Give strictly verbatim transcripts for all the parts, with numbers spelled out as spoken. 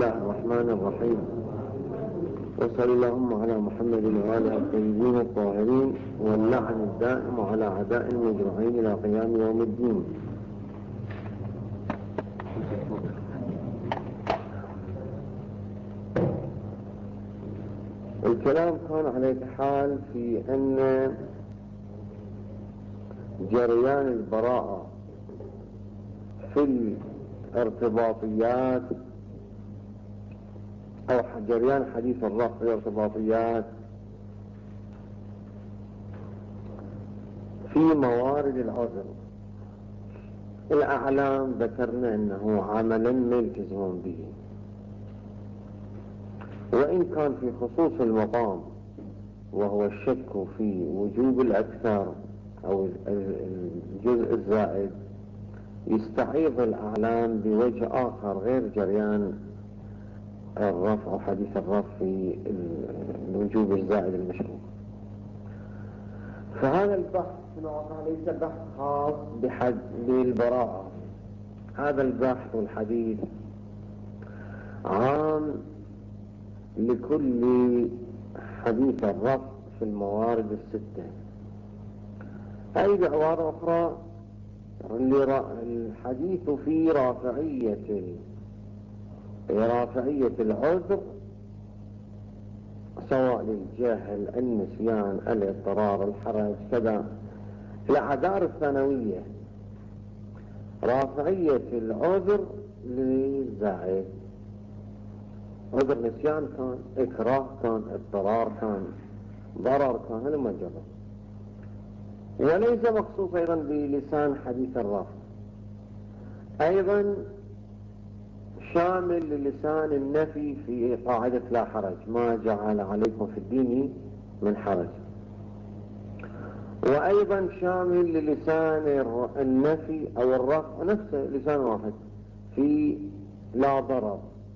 الله الرحمن الرحيم، وصلى اللهم على محمد وآله الطيبين الطاهرين، واللعن الدائم على أعداء المجرمين إلى قيام يوم الدين. الكلام كان على حال في أن جريان البراءة في الارتباطيات أو جريان حديث الرفع في الارتباطيات في موارد العذر. الأعلام ذكرنا أنه عملا ما يلتزمون به، وإن كان في خصوص المقام وهو الشك في وجوب الأكثر أو الجزء الزائد يستعيض الأعلام بوجه آخر غير جريان الرفع حديث الرفع في الوجوب الزائد المشروع. فهذا البحث ليس بحث خاص بحد بالبراءة، هذا البحث والحديث عام لكل حديث الرفع في الموارد الستة. أي بعبارة أخرى الحديث في رافعية رافعية العذر سواء للجهل، النسيان، الاضطرار، الحرج، كذا الأعذار الثانوية. رافعية العذر للزائد، عذر نسيان كان، إكراه كان، اضطرار كان، ضرر كان، هذا ما جرى. وليس مخصوص أيضا بلسان حديث الرفع، أيضا شامل للسان النفي في قاعدة لا حرج، ما جعل عليكم في الدين من حرج، وأيضا شامل للسان النفي أو الرفع نفسه لسان واحد في لا ضرر.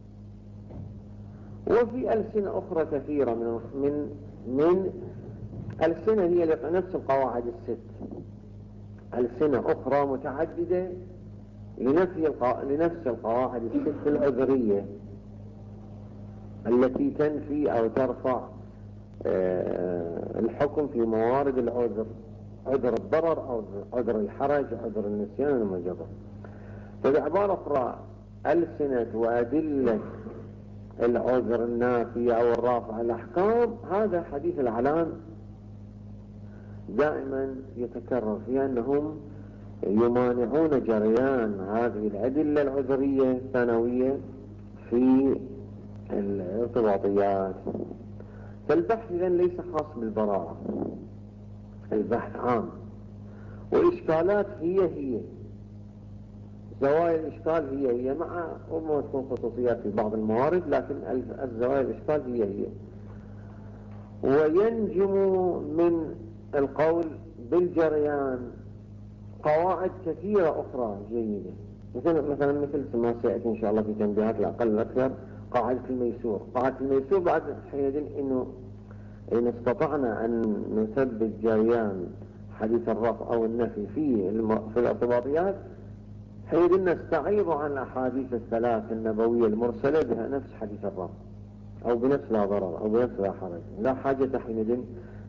وفي ألسنة أخرى كثيرة من من من ألسنة هي نفس القواعد الست، ألسنة أخرى متعددة لنفي القا... لنفس القواعد الست العذرية التي تنفي أو ترفع آه الحكم في موارد العذر، عذر الضرر أو عذر الحرج، عذر النسيان والمجبر. فبعبارة أخرى ألسنة وأدلة العذر النافي أو الرافع الأحكام، هذا حديث الأعلام دائما يتكرر في أنهم يمانعون جريان هذه الأدلة العذرية الثانوية في الارتباطيات. فالبحث إذن ليس خاص بالبراءة، البحث عام، وإشكالات هي هي، زوايا الإشكال هي هي، مع ربما تكون خصوصيات في بعض الموارد، لكن الزوايا الإشكال هي هي. وينجم من القول بالجريان قواعد كثيرة أخرى جيدة، مثلا مثلا مثل ما سيأتي إن شاء الله في تنبيهات الأقل والأكثر قاعدة الميسور. قاعدة الميسور بعد حينئذ إنه إن استطعنا أن نثبت جريان حديث الرفع أو النفي في في الارتباطيات، حينئذ نستعيض عن الأحاديث الثلاث النبوية المرسلة بها نفس حديث الرفع أو بنفس لا ضرر أو بنفس لا حرج، لا حاجة حينئذ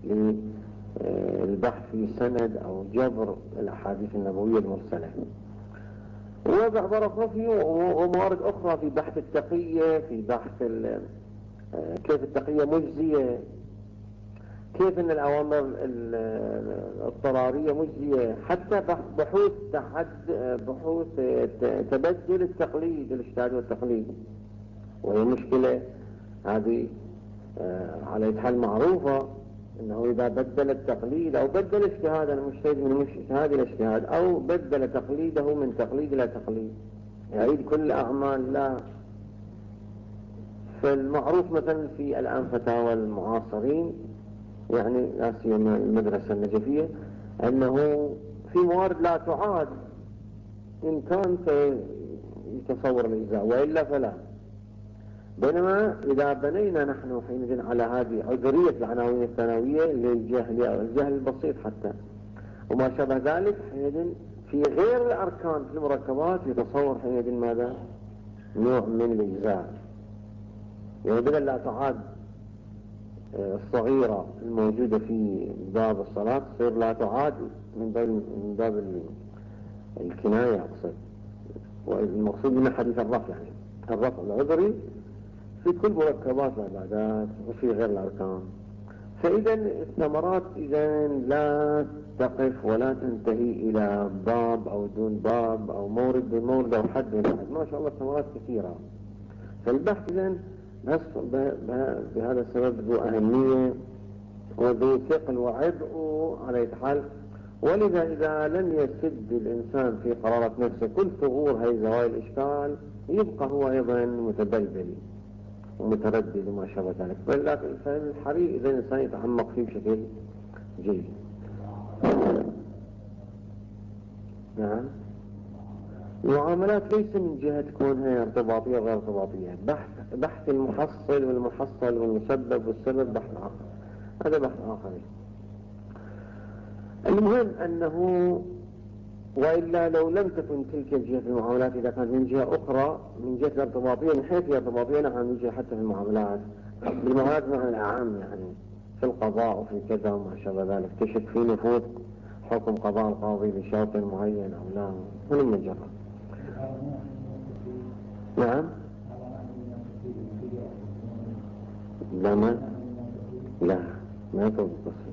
للبحث في سند أو جبر الأحاديث النبوية المرسلة. وبعبارة أخرى في وموارد أخرى في بحث التقية، في بحث كيف التقية مجزية، كيف أن الأوامر الاضطرارية مجزية، حتى بحوث تحد بحوث تبدل التقليد، الاجتهاد والتقليد، وهي مشكلة هذه على حال معروفة، انه اذا بدل التقليد او بدل اجتهاد المجتهد من اجتهاد الى اجتهاد، او بدل تقليده من تقليد الى تقليد، يعيد كل اعمال لا. فالمعروف مثلا في الان فتاوى المعاصرين، يعني لا سيما المدرسة النجفية، انه في موارد لا تعاد ان كان يتصور الاجزاء والا فلا. بينما إذا بنينا نحن حينئذ على هذه عذرية العناوين الثانوية للجهل أو الجهل البسيط حتى وما شابه ذلك، حينئذ في غير الأركان في المركبات يتصور حينئذ ماذا؟ نوع من الإجزاء. يعني بدل لا تعاد الصغيرة الموجودة في باب الصلاة تصير لا تعاد من باب من باب الكناية أقصد، والمقصود من حديث الرفع، يعني الرفع العذري في كل مركبات العبادات وفي غير الأركان. فإذا الثمرات إذا لا تقف ولا تنتهي إلى باب أو دون باب أو مورد دون مورد أو حد دون حد، ما شاء الله الثمرات كثيرة. فالبحث إذا بهذا السبب ذو أهمية وذو ثقل وعبء على أي حال. ولذا إذا لم يسد الإنسان في قرارة نفسه كل ثغور هاي زوايا الإشكال يبقى هو أيضا متبلبل ومتردد وما شابه ذلك. فالحري إذا الإنسان يتعمق فيه بشكل جيد. نعم. المعاملات ليس من جهة كونها ارتباطية وغير ارتباطية، بحث بحث المحصل والمحصل والمسبب والسبب بحث آخر، هذا بحث آخر. المهم أنه وإلا لو لم تكن تلك الجهة في المعاملات، إذا كانت من جهة أخرى من جهة الارتباطية من حيث الارتباطية نعم يجي حتى في المعاملات، بالمعاملات معنى الأعام يعني في القضاء وفي كذا وما شابه ذلك، تشك في نفوذ حكم قضاء القاضي بشرط معين أو لا من المجرد. نعم. لا ما لا ما توجد تصوير.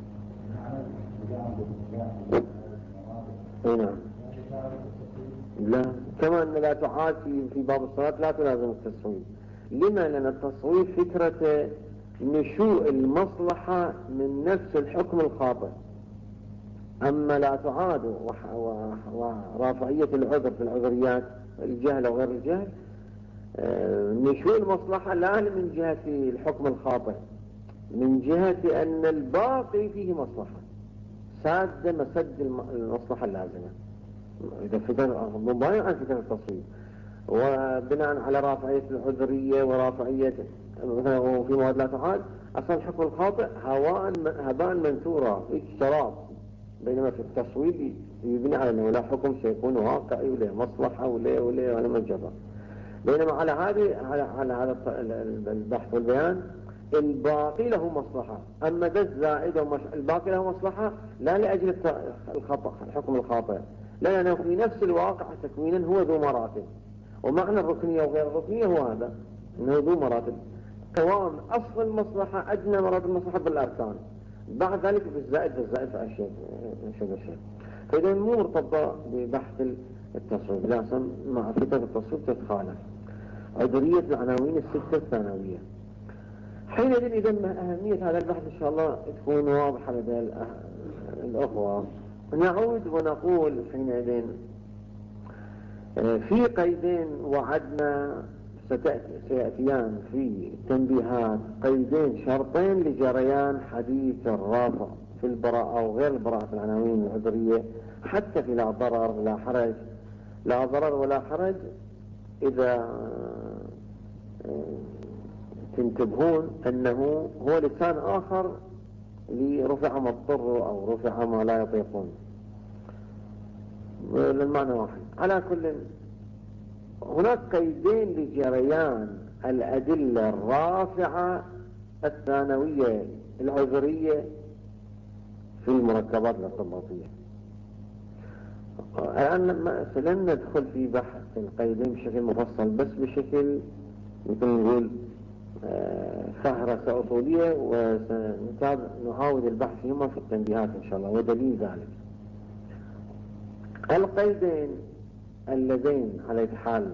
اي نعم. لا كمان لا تعاد في باب الصلاة لا تلازم التصوير. لما؟ لأن التصوير فكرة نشوء المصلحة من نفس الحكم الخاطئ، أما لا تعاد ورافعية العذر في العذريات الجهل وغير الجهل نشوء المصلحة لا من جهة الحكم الخاطئ، من جهة أن الباقي فيه مصلحة ساد مسد المصلحة اللازمة، إذا فكر مباين عن فكرة التصوير. وبناء على رافعية العذرية ورافعية وفي مواد لا تعاد أصلا الحكم الخاطئ هواء هباء منثورا اجتراب، بينما في التصوير يبني على أنه لا حكم سيكون واقعي ولا مصلحة ولا ولا ولا مجرد. بينما على هذه على على هذا البحث والبيان الباقي له مصلحة، أما ده الزائد الباقي له مصلحة لا لأجل الخطأ الحكم الخاطئ، لا لأنه في نفس الواقع تكوينا هو ذو مراتب، ومعنى الركنية وغير الركنية هو هذا أنه ذو مراتب. قوام أصل المصلحة أدنى مراتب المصلحة بالأركان، بعد ذلك بالزائد بالزائد في أشياء شيء. فإذا مو مرتبطة ببحث التصوير، لازم مع فكرة التصوير تتخالف عذرية العناوين الستة الثانوية. حينئذ إذا أهمية هذا البحث إن شاء الله تكون واضحة لدى الأخوة. نعود ونقول حينئذ في قيدين وعدنا سيأتيان في تنبيهات، قيدين شرطين لجريان حديث الرافع في البراءة وغير البراءة في العناوين العذرية، حتى في لا ضرر ولا حرج. لا ضرر ولا حرج إذا تنتبهون أنه هو لسان آخر لرفع ما اضطر أو رفع ما لا يطيقون، للمعنى واحد. على كل هناك قيدين لجريان الأدلة الرافعة الثانوية العذرية في المركبات الارتباطية. الآن لن ندخل في بحث القيدين بشكل مفصل، بس بشكل مثل نقول فهرسة أصولية، ونعاود البحث فيهما في التنبيهات إن شاء الله. ودليل ذلك القيدين اللذين على حال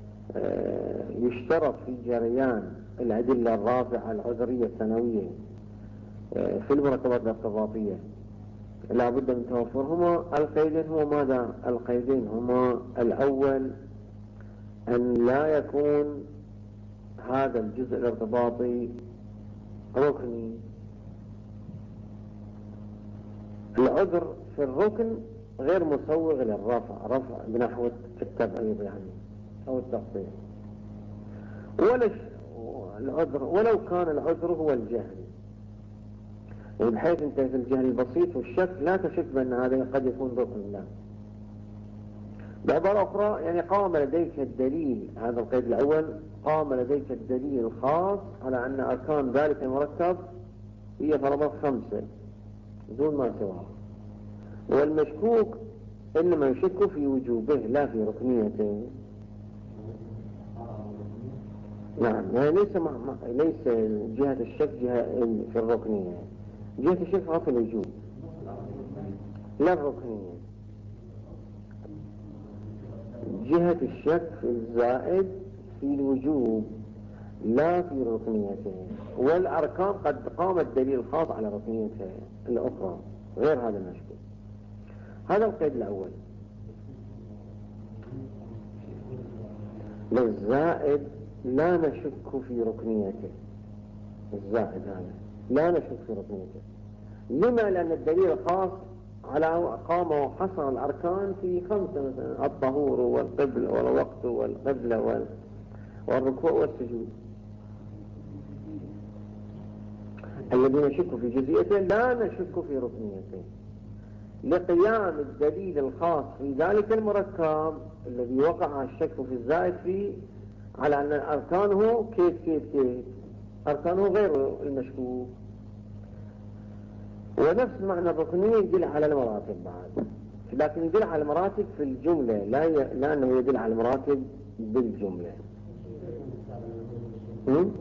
يشترط في جريان الأدلة الرافعة العذرية الثانوية في المركبات الارتباطية لا بد من توفرهما. القيدين هما ماذا؟ القيدين هما الأول أن لا يكون هذا الجزء الارتباطي ركني. العذر في الركن غير مسوغ للرفع، رفع بنحو التبعيض يعني أو التقطيع، ولا العذر ولو كان العذر هو الجهل، بحيث انت في الجهل البسيط والشك لا تشك بأن هذا قد يكون ركن لا. بعبارة أخرى يعني قام لديك الدليل، هذا القيد الأول، قام لديك الدليل الخاص على أن أركان ذلك المركب هي فرضات خمسة دون ما سواه، والمشكوك إنما يشك في وجوبه لا في ركنيته. نعم، يعني ليس مع... ليس جهة الشك جهة في الركنية، جهة الشك فقط في الوجوب لا الركنية. جهة الشك في الزائد في الوجوب لا في ركنيته، والأركان قد قام الدليل الخاص على ركنيته الأخرى غير هذا المشكوك. هذا القيد الأول. للزائد لا نشك في ركنيته، الزائد هذا لا نشك في ركنيته. لما؟ لأن الدليل الخاص على قام وحصر الأركان في خمسة، مثلا الطهور والقبل والوقت والقبلة والركوع والسجود. الذي نشك في جزئيته لا نشك في ركنيته، لقيام الدليل الخاص في ذلك المركب الذي وقع الشك في الزائد فيه على أن أركانه كيف كيف كيف أركانه غير المشكوك. ونفس معنى الركنية يدل على المراتب بعد، لكن يدل على المراتب في الجملة، لا ي... لا أنه يدل على المراتب بالجملة. هم؟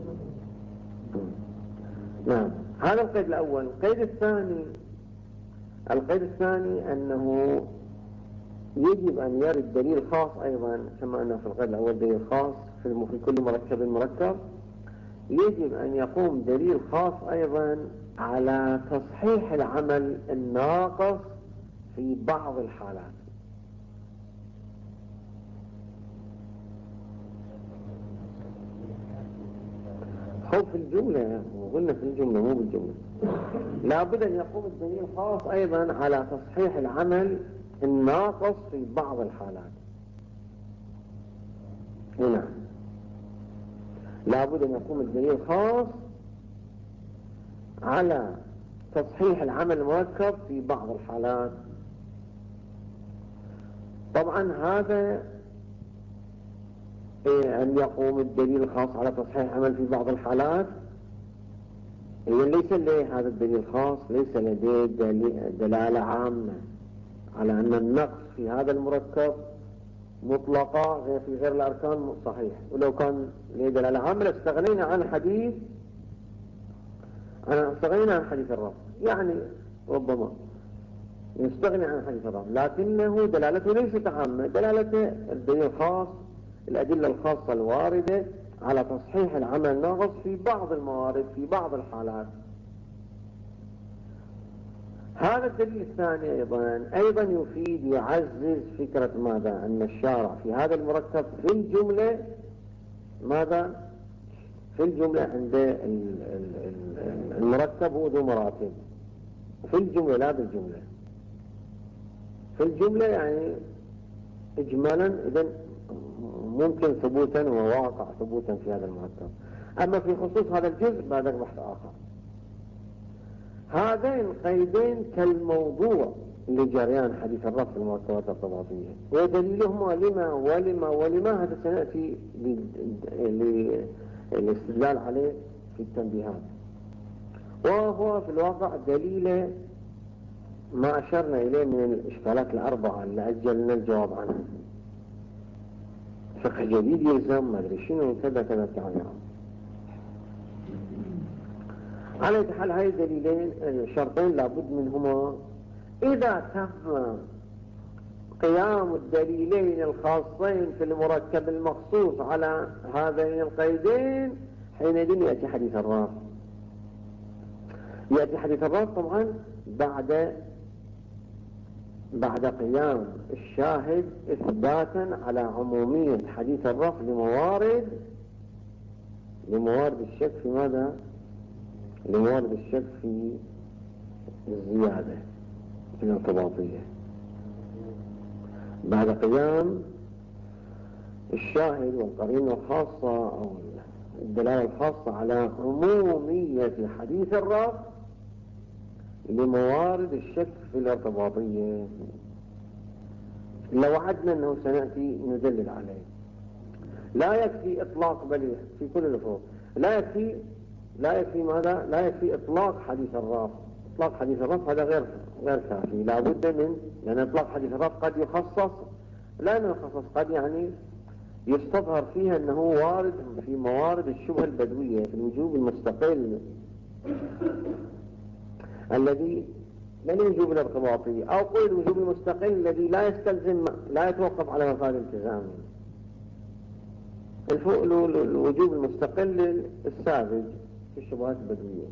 نعم، هذا القيد الأول. القيد الثاني القيد الثاني أنه يجب أن يرد دليل خاص أيضا، كما أنه في القيد الأول دليل خاص في كل مركب مركب، يجب أن يقوم دليل خاص أيضا على تصحيح العمل الناقص في بعض الحالات. هو في الجملة، وقلنا في الجملة مو بالجملة، لابد أن يقوم الدليل خاص أيضا على تصحيح العمل الناقص في بعض الحالات. هنا لابد أن يقوم الدليل خاص على تصحيح العمل المركب في بعض الحالات. طبعا هذا إيه أن يقوم الدليل الخاص على تصحيح العمل في بعض الحالات، إيه ليس لديه هذا الدليل الخاص، ليس لديه دلالة عامة على أن النقص في هذا المركب مطلقة غير في غير الأركان صحيح. ولو كان له دلالة عامة لاستغنينا عن حديث أنا استغنينا عن حديث الرب، يعني ربما يستغني عن حديث الرب، لكنه دلالته ليست عامة، دلالته الدليل الخاص، الأدلة الخاصة الواردة على تصحيح العمل الناقص في بعض الموارد في بعض الحالات. هذا الدليل الثاني أيضا أيضا يفيد يعزز فكرة ماذا؟ أن الشارع في هذا المركب في الجملة ماذا؟ في الجملة عند المركب هو ذو مراتب في الجملة لا بالجملة. في الجملة يعني إجمالا إذن ممكن ثبوتا وواقع ثبوتا في هذا المركب. أما في خصوص هذا الجزء بعد بحث آخر. هذين القيدين كالموضوع لجريان حديث الرفع المركبات الارتباطية، ودليلهما لما ولما ولما هذا سنأتي للاستدلال عليه في التنبيهات. وهو في الواقع دليل ما أشرنا إليه من الإشكالات الأربعة اللي أجلنا الجواب عنها. فقه جديد يلزم ما أدري شنو كذا كذا تعالى. على حال هاي الدليلين الشرطين لابد منهما. إذا تم قيام الدليلين الخاصين في المركب المخصوص على هذين القيدين حينئذ يأتي حديث الرافع. يأتي حديث الرافع طبعا بعد بعد قيام الشاهد إثباتا على عمومية حديث الرفع لموارد لموارد الشك في ماذا؟ لموارد الشك في الزيادة الارتباطية. بعد قيام الشاهد والقرينة الخاصة أو الدلالة الخاصة على عمومية حديث الرفع لموارد الشك في الارتباطية. لو وعدنا أنه سنأتي ندلل عليه. لا يكفي إطلاق بل في كل الفروق لا يكفي لا يكفي ماذا؟ لا يكفي إطلاق حديث الرافع. إطلاق حديث الرافع هذا غير غير كافي، لا بد من، لأن إطلاق حديث الرافع قد يخصص، لا أنه يخصص، قد يعني يستظهر فيها أنه وارد في موارد الشبهة البدوية في الوجوب المستقل الذي لا الوجوب الارتباطي، أو قل الوجوب المستقل الذي لا يستلزم لا يتوقف على مفاد التزامه. الوجوب المستقل الساذج في الشبهات البدوية.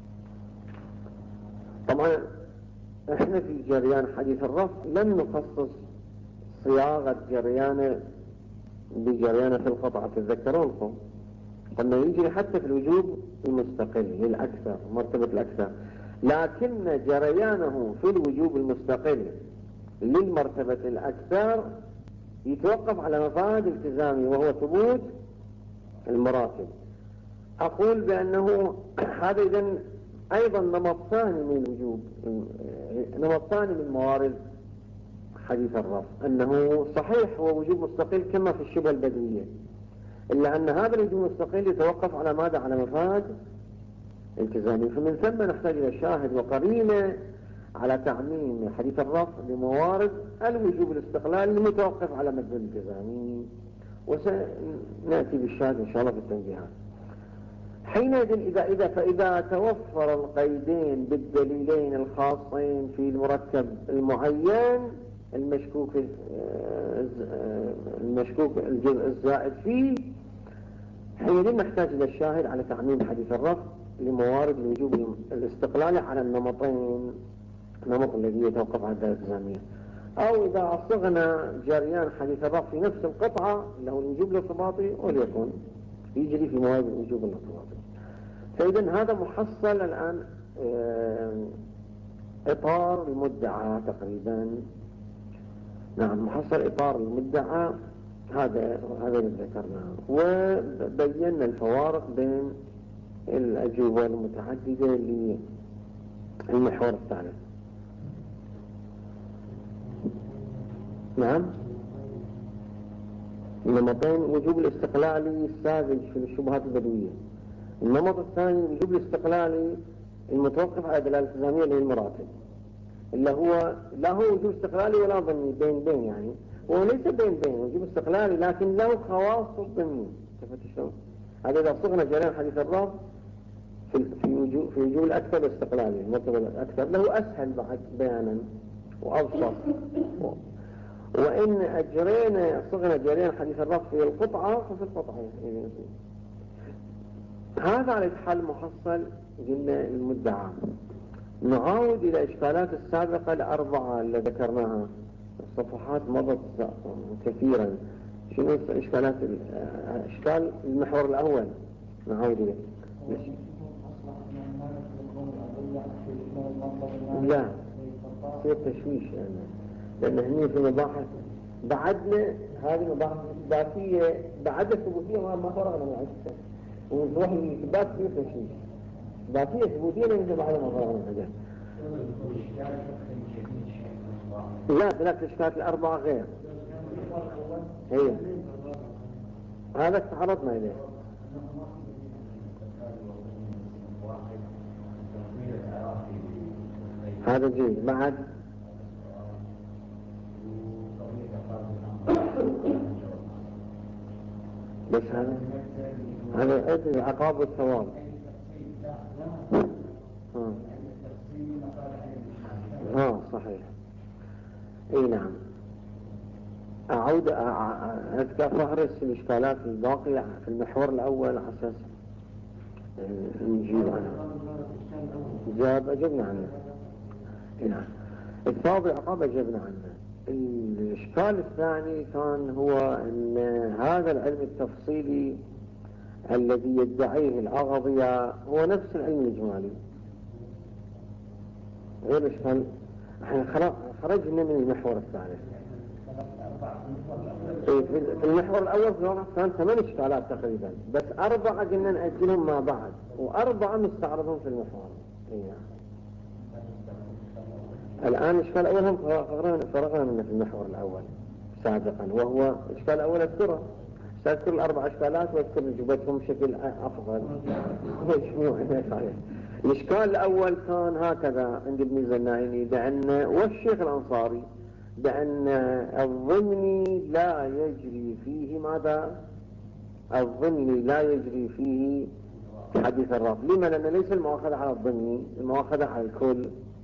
طبعا احنا في جريان حديث الرفع لم نخصص صياغة جريان بجريان في القطعة، تتذكرونكم قلنا يجري حتى في الوجوب المستقل للأكثر، مرتبة الأكثر، لكن جريانه في الوجوب المستقل للمرتبة الأكثر يتوقف على مفاد التزامي وهو ثبوت المراتب. أقول بأنه هذا إذن أيضا نمط ثاني من الوجوب، نمط ثاني من موارد حديث الرفع، أنه صحيح هو وجوب مستقل كما في الشبهة البدوية، إلا أن هذا الوجوب المستقل يتوقف على ماذا؟ على مفاد التزامي. فمن ثم نحتاج إلى شاهد وقرينة على تعميم حديث الرفع لموارد الوجوب الاستقلال المتوقف على مدلول التزامي، وسنأتي بالشاهد إن شاء الله في التنبيهات. حينئذ إذا إذا فإذا توفر القيدين بالدليلين الخاصين في المركب المعين المشكوك المشكوك الجزء الزائد فيه، حينئذ نحتاج إلى الشاهد على تعميم حديث الرفع لموارد الوجوب الاستقلالي على النمطين، النمط الذي يتوقف على الدلالة التزامية. أو إذا أصغنا جريان حديث الرفع في نفس القطعة له الوجوب الارتباطي وليكن يجري في موارد الوجوب الارتباطي. فإذا هذا محصل الآن إطار المدعى تقريبا. نعم، محصل إطار المدعى، هذا هذا اللي ذكرناه، وبينا الفوارق بين الأجوبة المتعددة للمحور الثالث. نعم، النمطين وجوب الاستقلالي الساذج في الشبهات البدوية، النمط الثاني وجوب الاستقلالي المتوقف على دلالة التزامية للمراتب، اللي هو لا هو وجوب استقلالي ولا ضمني، بين بين يعني، هو ليس بين بين وجوب استقلالي لكن له خواص الضمني. شفت شلون؟ هذا إذا صغنا جريان حديث الرفع في في وجوب في وجوب الأكثر الاستقلالي، المرتبة الأكثر له أسهل بعد بيانا وأبسط. وإن أجرينا صغنا جريان حديث الرفع في القطعة ففي القطعة يعني. هذا على حال محصل قلنا المدعى. نعود إلى إشكالات السابقة الأربعة اللي ذكرناها، الصفحات مضت كثيرا. شنو إشكالات إشكال المحور الأول؟ نعود إليه. لا في تشويش يعني، لأن هني في مباحث بعدنا هذه مباحث إثباتية، بعد الثبوتية ما فرغنا من عشتها، ونروح للإثبات فيه تشويش. إثباتية ثبوتية لأن بعد ما فرغنا من عشتها. لا ثلاث إشكالات الأربعة غير. هي هذا تعرضنا إليه. هذا جيد. بعد بس هذا هذا أدري العقاب والثواب. اه صحيح. اي نعم. اعود اذكر فهرس الاشكالات الباقية في المحور الاول على اساس نجيب عنها. جاب اجبنا عنه. نعم. الثواب العقاب اجبنا عنه. الاشكال الثاني كان هو ان هذا العلم التفصيلي الذي يدعيه الأغضية هو نفس العلم الإجمالي، غير إشكال. احنا خرجنا من المحور الثالث. في المحور الأول في الواقع كان ثمان إشكالات تقريبا، بس أربعة قلنا نأجلهم مع بعض، وأربعة مستعرضهم في المحور. إيه. الآن الإشكال الأول هم فرغنا منه في المحور الأول. سابقا، وهو الإشكال الأول أذكره، سأذكر الأربع إشكالات وأذكر نجوبتهم بشكل أفضل. الإشكال الأول كان هكذا عند ابن الزناهيني بأن والشيخ الأنصاري بأن الضمني لا يجري فيه ماذا؟ الضمني لا يجري فيه حديث الرفع. لما؟ لأن ليس المؤاخذة على الضمني، المؤاخذة على الكل.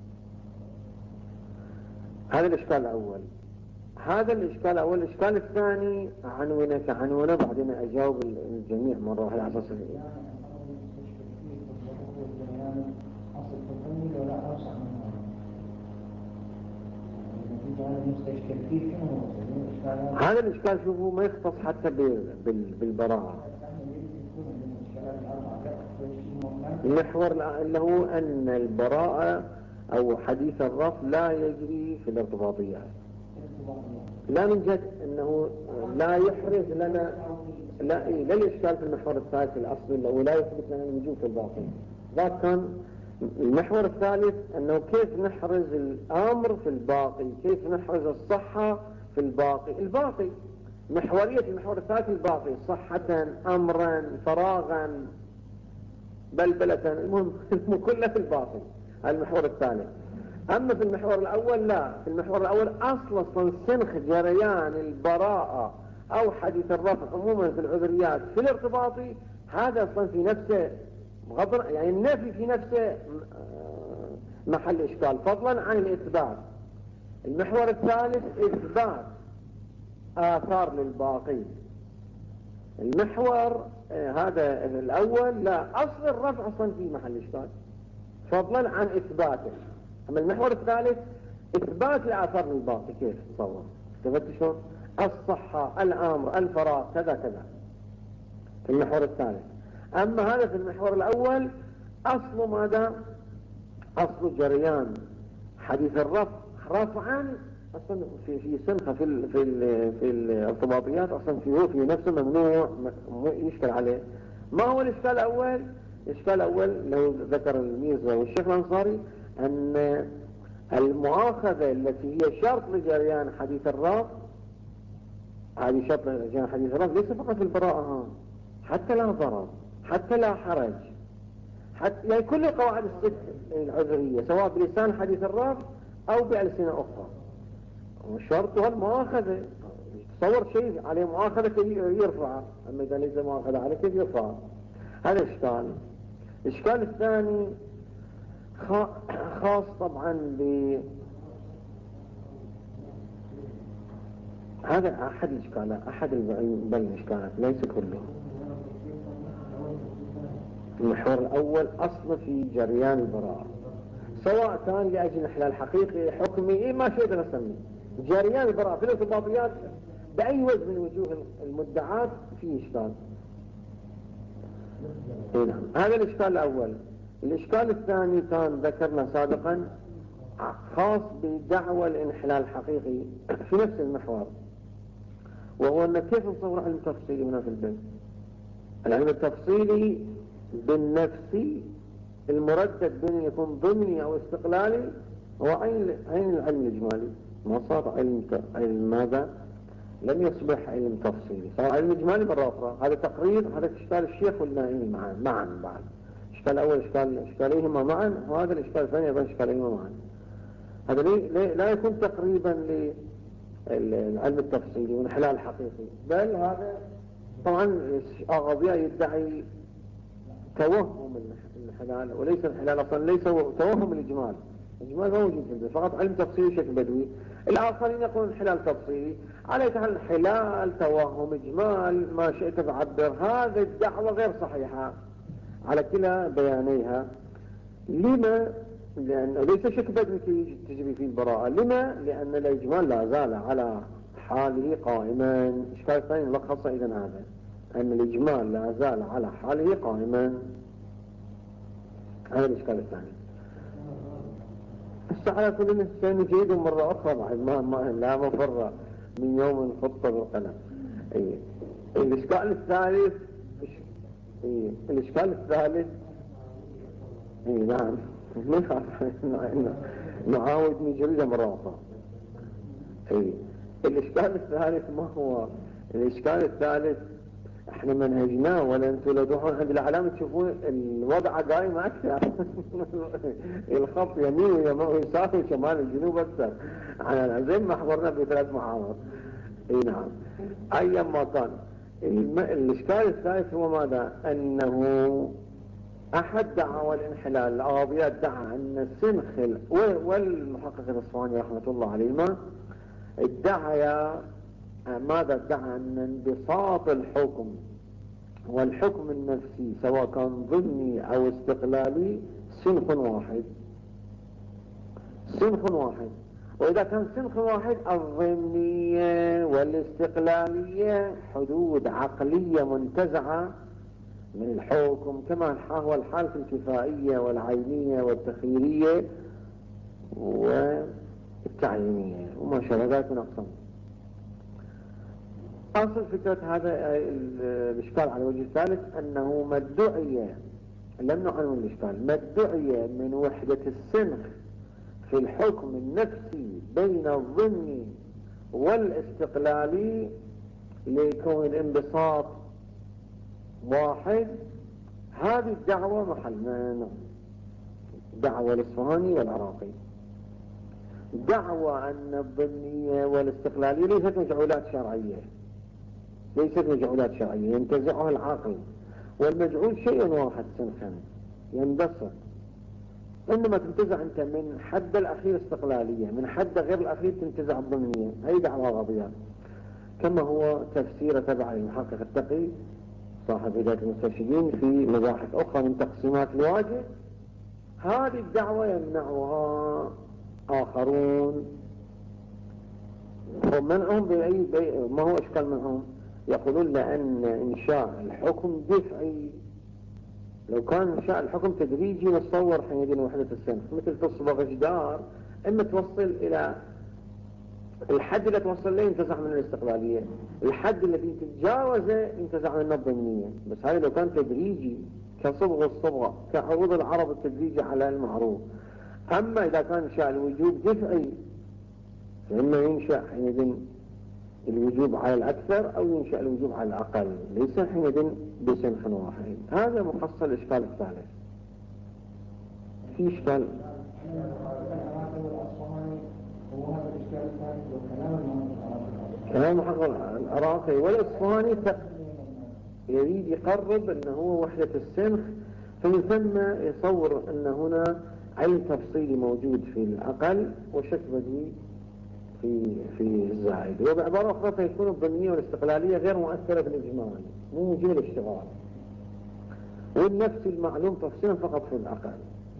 هذا الإشكال الأول. هذا الإشكال الأول. الإشكال الثاني عنونه كعنونه، بعدين أجاوب الجميع مرة واحدة على أساس هذا الإشكال. شوفوا ما يختص حتى بالبراءة. المحور اللي هو أن البراءة أو حديث الرفع لا يجري في الارتباطيات، لا من جد أنه لا يحرز لنا، لا, لا الإشكال في المحور الثالث الأصلي اللي هو لا يثبت لنا الوجوب في الباطن. ذاك كان المحور الثالث أنه كيف نحرز الأمر في الباقي، كيف نحرز الصحة في الباقي. الباقي محورية المحور الثالث الباقي، صحة، أمرا، فراغا، بلبلة، المهم كله في الباقي. المحور الثالث. أما في المحور الأول لا، في المحور الأول أصل أصلا سنخ جريان البراءة أو حديث الرفع عموما في العذريات في الارتباطي، هذا أصلا في نفسه غضر، يعني النفي في نفسه محل إشكال، فضلا عن الإثبات. المحور الثالث إثبات آثار للباقي. المحور هذا الأول لا، أصل الرفع أصلا في محل إشكال فضلا عن إثباته. أما المحور الثالث إثبات الآثار للباقي. كيف تصور؟ تفتشون الصحة، الأمر، الفراغ، كذا كذا في المحور الثالث. أما هذا في المحور الأول أصل ماذا؟ أصل جريان حديث الرفع رفعا أصلا في في سنخة في ال في ال في الارتباطيات أصلا فيه في نفسه ممنوع يشكل عليه. ما هو الإشكال الأول؟ الإشكال الأول لو ذكر الميزة والشيخ الأنصاري أن المؤاخذة التي هي شرط لجريان حديث الرفع، هذه شرط لجريان حديث الرفع ليس فقط في البراءة، حتى لا ضرر، حتى لا حرج، حتى يعني كل القواعد الست العذرية سواء بلسان حديث الرفع أو بألسنة أخرى. وشرطها المؤاخذة. تصور شيء عليه مؤاخذة كيف يرفع، أما إذا ليس مؤاخذة عليه كيف يرفع؟ هذا إشكال. الإشكال الثاني خاص طبعا ب هذا أحد الإشكالات، أحد الإشكالات ليس كله. المحور الأول أصل في جريان البراءة، سواء كان لأجل إحلال حقيقي حكمي ما شئت نسميه، جريان البراءة في الارتباطيات بأي وجه من وجوه المدعات فيه إشكال. هنا هذا الإشكال الأول. الإشكال الثاني كان ذكرنا سابقا خاص بدعوى الانحلال الحقيقي في نفس المحور، وهو أن كيف نصور علم التفصيلي هنا في البيت. العلم التفصيلي بالنفس المردد بين يكون ضمني أو استقلالي هو عين عين العلم الإجمالي، ما صار علم علم ماذا؟ لم يصبح علم تفصيلي، صار علم إجمالي مرة أخرى. هذا تقرير، هذا إشكال الشيخ والنائي معا معا بعد. إشكال أول إشكال إشكاليهما معا، وهذا الإشكال الثاني أيضا إشكاليهما معا. هذا لي لا يكون تقريبا للعلم التفصيلي والانحلال الحقيقي، بل هذا طبعا أغاضية يدعي توهم الانحلال، وليس الانحلال أصلا، ليس توهم الإجمال. الإجمال ما موجود في البدء، فقط علم تفصيلي شكل بدوي. الآخرين يقولون انحلال تفصيلي، عليك انحلال، توهم، إجمال، ما شئت تعبر. هذه الدعوة غير صحيحة على كلا بيانيها. لما؟ لأن ليس شك بدوي تجري فيه البراءة. لما؟ لأن الإجمال لا زال على حاله قائما. إشكال الثاني ملخصة إذن هذا، أن الإجمال لا زال على حاله قائما. هذا الإشكال الثاني. الساعة كلنا سنجيد مرة أخرى بعد ما, ما لا مفر من يوم خطة بالقلم. إيه. الإشكال الثالث إيه. الإشكال الثالث إيه نعم نعاود من جريدة مرة أخرى. إيه. الإشكال الثالث ما هو؟ الإشكال الثالث احنا منهجناه، ولا انتوا لو تروحون عند الأعلام تشوفون الوضع قايم أكثر. الخط يمين ويسار وشمال الجنوب أكثر. احنا زي ما حضرنا في ثلاث محاضر. اي نعم. أيا ما كان، الم... الإشكال الثالث هو ماذا؟ أنه أحد دعوى الانحلال الأغاضيات دعا أن السنخ، والمحقق الإصفهاني رحمة الله عليهما ادعى ماذا؟ ادعى أن انبساط الحكم والحكم النفسي سواء كان ضمني أو استقلالي سنخ واحد، سنخ واحد. وإذا كان سنخ واحد الضمنية والاستقلالية حدود عقلية منتزعة من الحكم، كما هو الحال في الكفائية والعينية والتخييرية والتعيينية وما شابه ذلك من أقسام. أصل فكرة هذا الإشكال على الوجه الثالث أنه ما ادعي، لم نعنون الإشكال، ما ادعي من وحدة السنخ في الحكم النفسي بين الضمني والاستقلالي ليكون الانبساط واحد، هذه الدعوة محل من دعوة الإصفهاني والعراقي، دعوة أن الضمنية والاستقلالية ليست مجعولات شرعية، ليست مجعولات شرعية ينتزعها العقل، والمجعول شيء واحد سنخا ينبسط، إنما تنتزع أنت من حد الأخير استقلالية، من حد غير الأخير تنتزع الضمنية. هي دعوة غضية، كما هو تفسير تبع المحقق التقي صاحب بداية المسترشدين في مباحث أخرى من تقسيمات الواجب. هذه الدعوة يمنعها آخرون، ومنعهم بأي بي... ما هو إشكال منعهم؟ يقولون لأن إنشاء الحكم دفعي، لو كان إنشاء الحكم تدريجي نتصور حينئذ وحدة السنخ مثل تصبغ جدار، إما توصل إلى الحد اللي توصل له ينتزع من الاستقلالية، الحد الذي تتجاوزه ينتزع من الضمنية. بس هذا لو كان تدريجي كصبغ الصبغة، كعروض العرض التدريجي على المعروف. أما إذا كان إنشاء الوجوب دفعي فإما ينشأ حينئذ الوجوب على الأكثر أو ينشأ الوجوب على الأقل، ليس حينئذ بسنخ واحد. هذا محصل الإشكال الثالث. في إشكال كلام محقق العراقي والإصفهاني يريد يقرب أنه هو وحدة السنخ، فمن ثم يصور أن هنا عين تفصيلي موجود في الأقل وشك بديهي في في الزائد. وبعبارة أخرى فيكون الضمنية والاستقلالية غير مؤثرة في الإجمال، مو موجودة الاشتغال، والنفس المعلوم تفصيلا فقط في الأقل.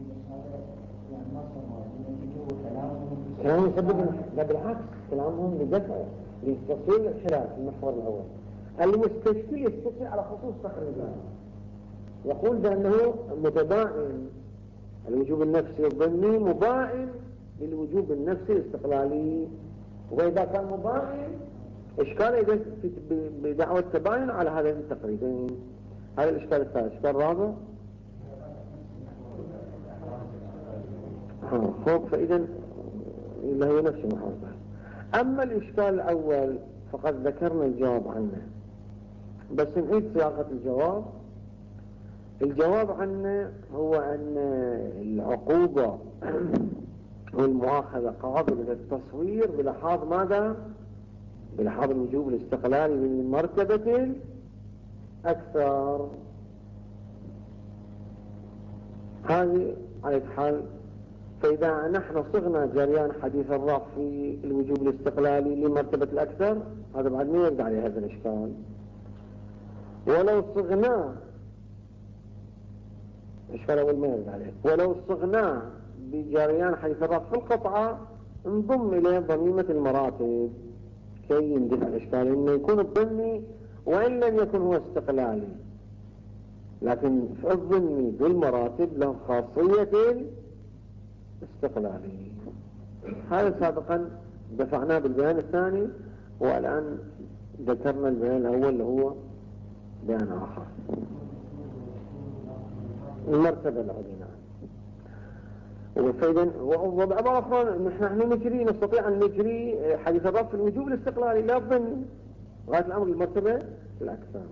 كلامهم يسبب، لا بالعكس كلامهم لدفع لتفصيل الخلاف في المحور الأول. المستشكل يستشكل على خصوص تقريبا، يقول بأنه متباين الوجوب النفسي الضمني مباين للوجوب النفسي الاستقلالي، وإذا كان مباين إشكال إذا بدعوة التباين على هذين التقريبين. هذا الإشكال الثالث. الإشكال الرابع فوق، فإذا اللي هي نفس المحاضرة. أما الإشكال الأول فقد ذكرنا الجواب عنه، بس نعيد صياغة الجواب. الجواب عنه هو أن العقوبة والمؤاخذة قابلة للتصوير بلحاظ ماذا؟ بلحاظ الوجوب الاستقلالي من مرتبة أكثر. هذه على حال. فإذا نحن صغنا جريان حديث الرفع في الوجوب الاستقلالي لمرتبة الأكثر، هذا بعد ما يرد عليه هذا الإشكال. ولو صغنا إشكال أول ما يرد عليه، ولو صغنا بجريان حديث الرفع في القطعة انضم إليه ضميمة المراتب كي يندفع الإشكال، إنه يكون الضمني وإن لم يكن هو استقلالي، لكن الضمني بالمراتب له خاصية استقلالي. هذا سابقا دفعناه بالبيان الثاني، والآن ذكرنا البيان الأول اللي هو بيان آخر. المرتبة العليا. وفإذا وبعبارة أخرى نحن نجري نستطيع أن نجري حديث الرفع في الوجوب الاستقلالي لا الظني غاية الأمر المرتبة الأكثر.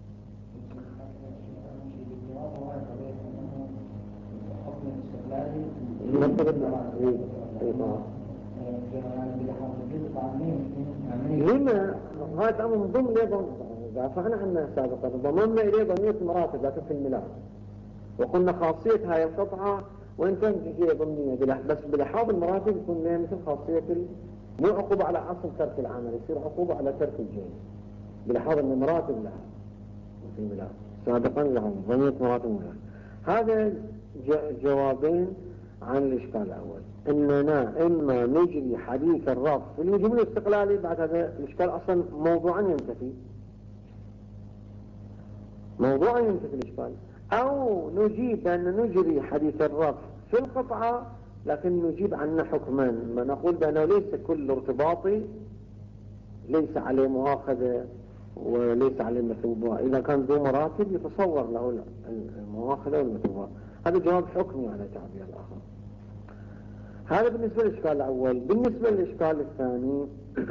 لما غاية أمر ضمن أيضا دافعنا عنها سابقا ضمننا إليه ضمنية المراتب لكن في الميلاد وقلنا خاصية هاي القطعة وإن كانت هي ضمنية بس بلحاظ المراتب يكون لها مثل خاصية مو عقوبة على أصل ترك العمل يصير عقوبة على ترك الجنس بلحاظ أن المراتب لها في الميلاد سابقا لها ضمنية مراتب الميلاد. هذا جوابين عن الإشكال الأول إننا إما نجري حديث الرفع في الوجوب الاستقلالي بعد هذا الإشكال أصلا موضوعا ينتفي موضوعا ينتفي الإشكال أو نجيب أن نجري حديث الرفع في القطعة لكن نجيب عنه حكمان ما نقول بأنه ليس كل ارتباطي ليس عليه مؤاخذة وليس عليه مثوبة إذا كان ذو مراتب يتصور له المؤاخذة والمثوبة. هذا جواب حكمي على تعبير الآخر. هذا بالنسبة للإشكال الأول. بالنسبة للإشكال الثاني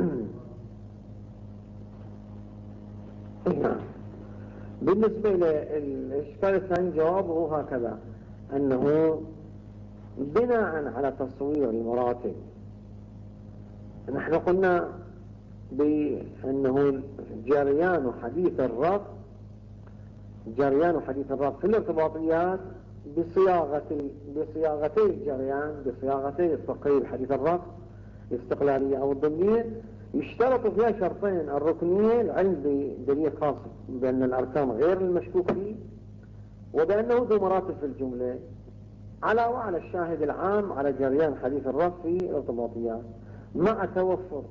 بالنسبة للإشكال الثاني جوابه هكذا أنه بناء على تصوير المراتب نحن قلنا بأنه جريان حديث الرفع جريان حديث الرفع في الارتباطيات بصياغة بصياغتي الجريان بصياغتي التقرير حديث الرفع الاستقلالية أو الضمنية يشترط فيها شرطين الركنية العلم بدليل خاص بأن الأركان غير المشكوك فيه وبأنه ذو مراتب في الجملة علاوة على الشاهد العام على جريان حديث الرفع في الارتباطيات مع توفر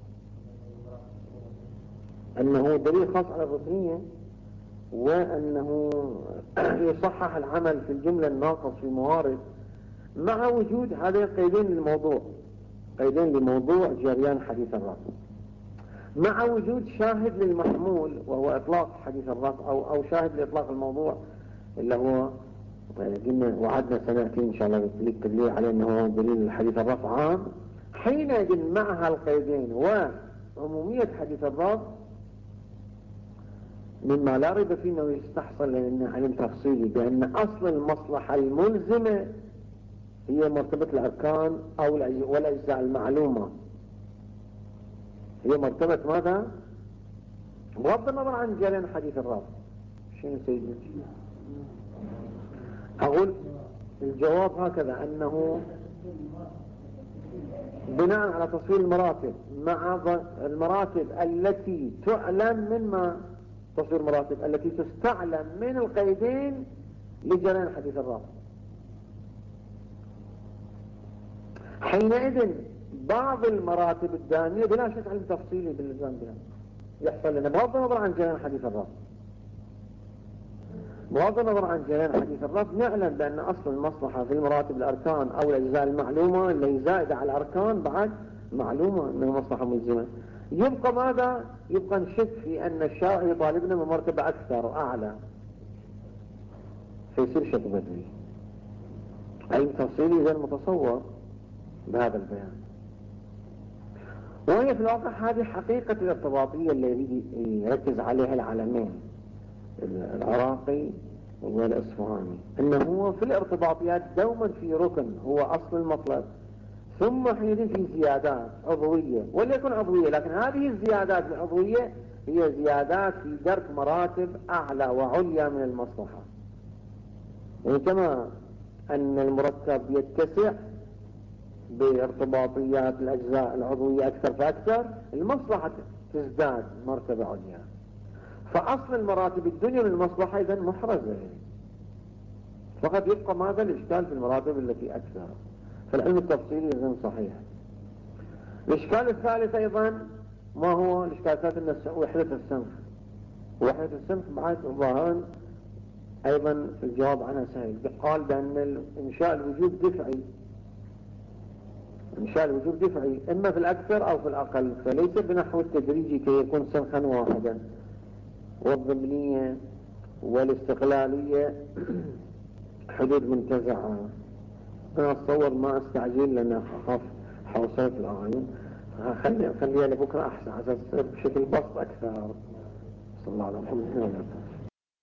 أنه دليل خاص على الركنية وأنه يصحح العمل في الجملة الناقص في موارد مع وجود هذين قيدين للموضوع قيدين لموضوع جريان حديث الرفع مع وجود شاهد للمحمول وهو إطلاق حديث الرفع أو, أو شاهد لإطلاق الموضوع اللي هو قلنا وعدنا سنأتي إن شاء الله بالتدليل على أنه دليل حديث الرفع عام حينئذ مع هالقيدين وعمومية حديث الرفع مما لا ريب فيه أنه يستحصل لأن علم تفصيلي بأن أصل المصلحة الملزمة هي مرتبة الأركان أو والأجزاء المعلومة هي مرتبة ماذا؟ بغض النظر عن جريان حديث الرفع. شنو سيدي؟ أقول الجواب هكذا أنه بناء على تصوير المراتب مع المراتب التي تعلم من ما تصوير المراتب التي تستعلم من القيدين لجريان حديث الرفع حينئذ بعض المراتب الدانية بلا شك علم تفصيلي باللزام بها يحصل لنا بغض النظر عن جريان حديث الرفع بغض النظر عن جريان حديث الرفع نعلم بأن أصل المصلحة في المراتب الأركان أو الأجزاء المعلومة اللي زائدة على الأركان بعد معلومة أنها مصلحة ملزمة يبقى ماذا؟ يبقى نشك في أن الشارع يطالبنا من مرتبة أكثر وأعلى فيصير شك بدري علم تفصيلي غير متصور بهذا البيان. وهي في الواقع هذه حقيقة الارتباطية اللي يركز عليها العالمين العراقي والأصفهاني أنه هو في الارتباطيات دوما في ركن هو أصل المطلب ثم حينئذ في زيادات عضوية وليكن عضوية لكن هذه الزيادات العضوية هي زيادات في درك مراتب أعلى وعليا من المصلحة وكما أن المركب يتسع بارتباطيات الأجزاء العضوية أكثر فأكثر المصلحة تزداد مرتبة عليا فأصل المراتب الدنيا من المصلحة إذن محرزة فقد يبقى ماذا الإشكال في المراتب التي أكثر فالعلم التفصيلي إذن صحيح. الإشكال الثالث أيضا ما هو الإشكال الثالث وحدة الصنف وحدة الصنف بعد ظاهرا أيضا الجواب عنها سهل قال بأن إنشاء الوجود دفعي إنشاء الوجود دفعي إما في الأكثر أو في الأقل فليس بنحو التدريجي كي يكون صنفا واحدا والضمنية والاستقلالية حدود منتزعة أنا أتصور ما أستعجل لأن أخاف حوصلة الأعين، خلي خليها لبكرة أحسن على أساس بشكل بسيط أكثر. صلى الله عليه وسلم.